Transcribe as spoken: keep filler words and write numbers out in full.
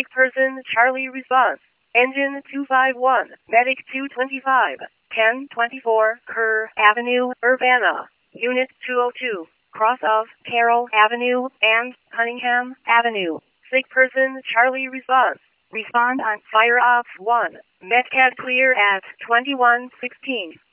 person Charlie response. Engine two five one, Medic two twenty-five, ten twenty-four, Kerr Avenue, Urbana. Unit two oh two, cross of Carroll Avenue and Cunningham Avenue. Sick person Charlie response. Respond on fire off one. Metcad clear at twenty-one sixteen.